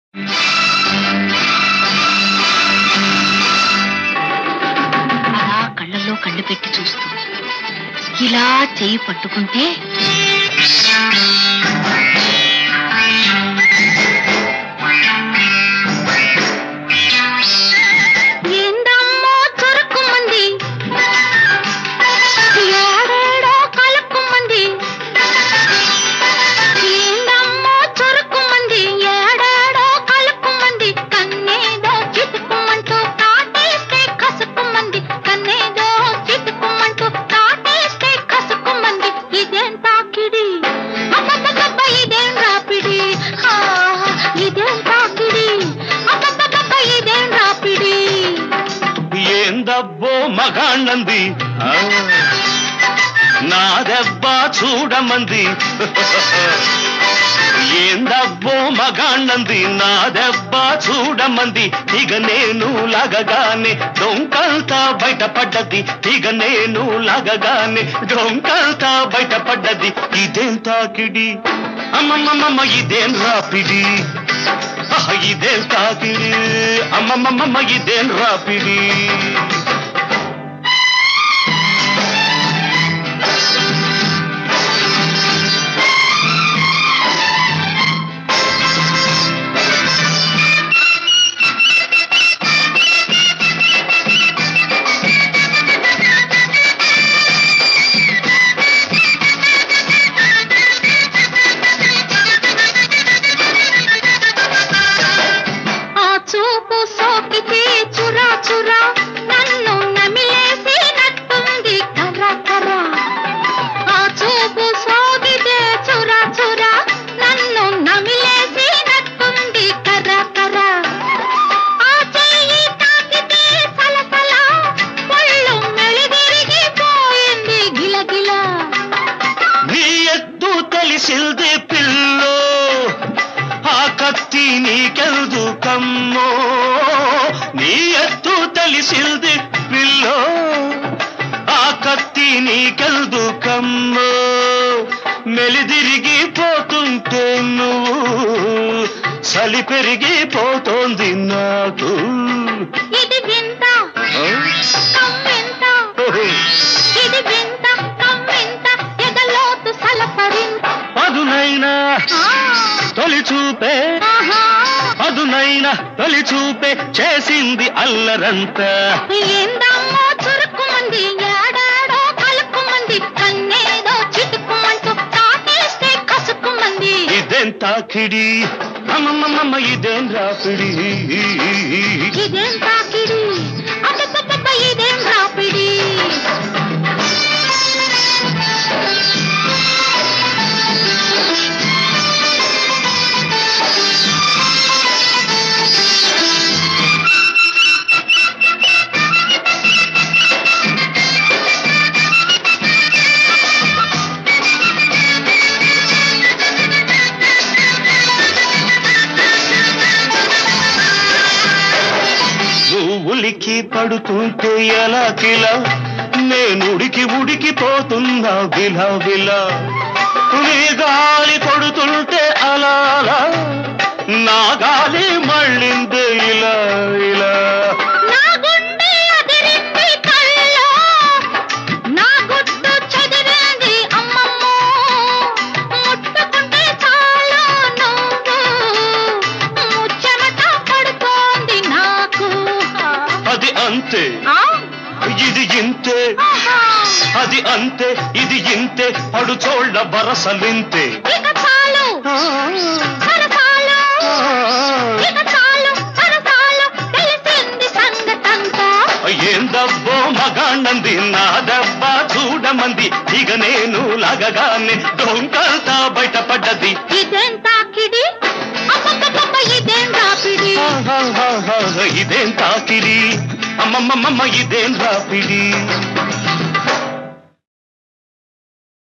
అలా కళ్ళల్లో కళ్ళు పెట్టి చూస్తూ ఇలా చెయ్యి పట్టుకుంటే ఏందబ్బో మగాణ్ణంది నా దెబ్బ చూడమంది ఏందబ్బో మగాణ్ణంది నా దెబ్బ చూడమంది ఇక నేను లాగగానే డొంకంతా బయటపడ్డది ఇక నేను లాగగానే డొంకంతా బయటపడ్డది ఇదేం తాకిడి అమ్మమ్మమ్మ ఇదేం రాపిడి ఇదేం తాకిడి అమ్మమ్మమ్మ ఇదేం రాపిడి తెలిసింది పిల్లో ఆ కత్తి నీకెల్దు కమ్మో నీ ఎత్తు తెలిసింది పిల్లో ఆ కత్తి నీకెల్దు కమ్మో మెలిదిరిగిపోతుంటే నువ్వు చలి పెరిగిపోతోంది నాకు ఇది వింత కమ్మింత ఇది వింత కమ్మింత ఎదలోతు సలపరింత అదునైనా తొలి చూపే అదునైనా తొలి చూపే చేసింది అల్లరంత ఏందమ్మో చురుకుమంది ఏడాడో కలుకుమంది కన్నేదో చిటుకుమంటూ తాకేస్తే కసుకుమంది ఇదేం తాకిడి అమ్మమ్మమ్మ ఇదేం రాపిడి ఇదేం తాకిడి అబ్బబ్బబ్బ ఇదేం రాపిడి ఉలికి పడుతుంటే ఎలా కిలా నేను ఉడికిపోతున్నా విలా విలా నీ గాలి కొడుతుంటే అలా అలా నా గాలి మళ్ళిందే ఇలా ఇలా అంతే ఇది ఇంతే అది అంతే ఇది ఇంతే పడుచోళ్ళ బరసలింతే ఏందబ్బో మగాణ్ణంది నా దెబ్బ చూడమంది ఇక నేను లాగగానే డొంకంతా బయటపడ్డది ఇదేం తాకిడి ఇదేం రాపిడి ఇదేం తాకిడి అమ్మమ్మమ్మ ఇదేం రాపిడి